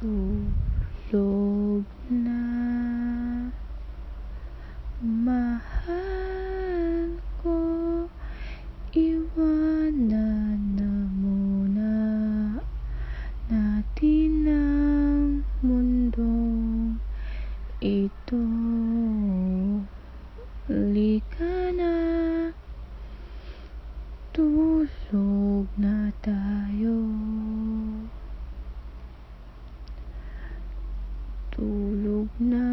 Tulog na, mahal ko, iwanan na muna natin ang mundong ito. Halika na, tulog na tayo. Tulog na,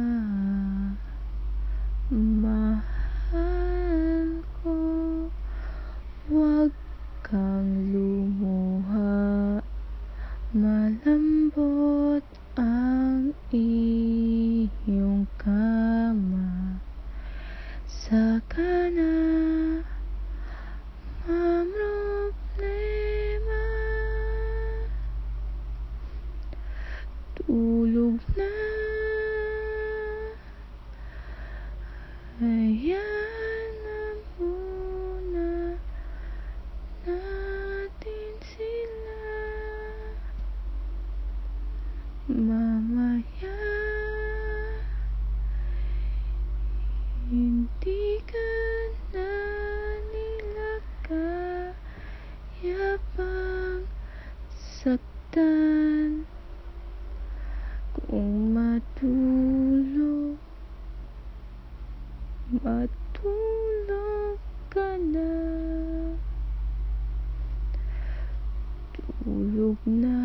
mahal ko, huwag kang lumuha. Malambot ang iyong kama. Saka na mamroblema. Tulog na, hayaan na muna natin sila. Mamaya, hindi ka na nila kaya pang saktan. Kung matulog ka na. Tulog na,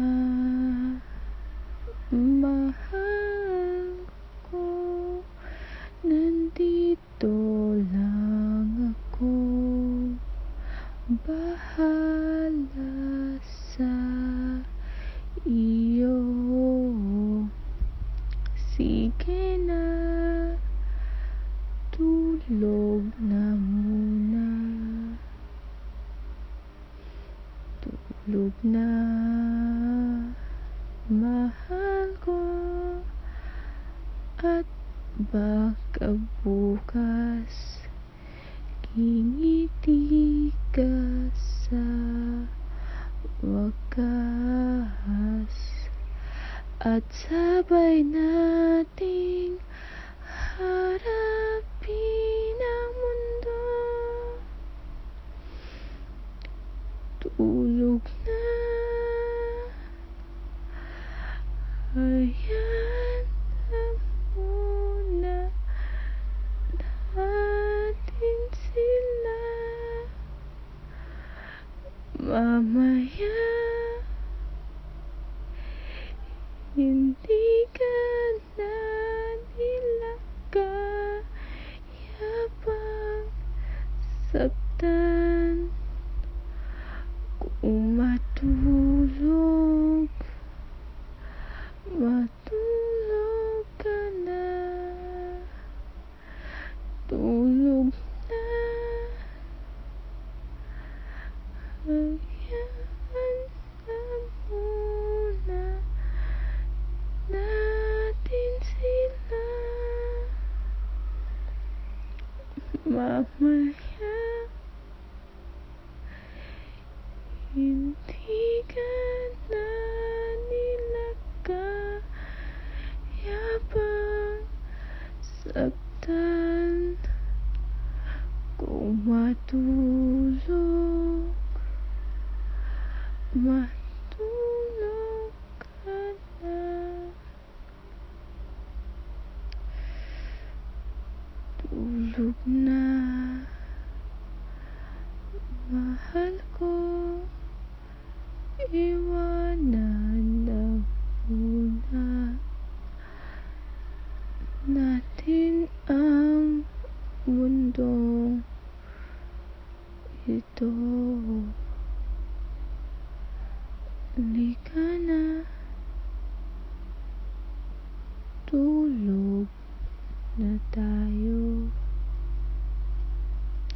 mahal ko, nandito lang ako, bahala sa iyo. Sige na, tulog na muna. Tulog na, mahal ko, at baka bukas ngingiti ka sa wakas, at sabay nating harapin ang mundo. Tulog na, hayaan na muna natin sila. Mamaya, hindi ka na nila kaya pang saktan. Kung matulog ka na. Tulog na, hayaan na muna natin sila. Mamaya, hindi ka na nila kaya pang saktan. Kung matulog ka na. Tulog na, mahal ko, iwanan na muna natin ang mundong ito. Halika na, tulog na tayo.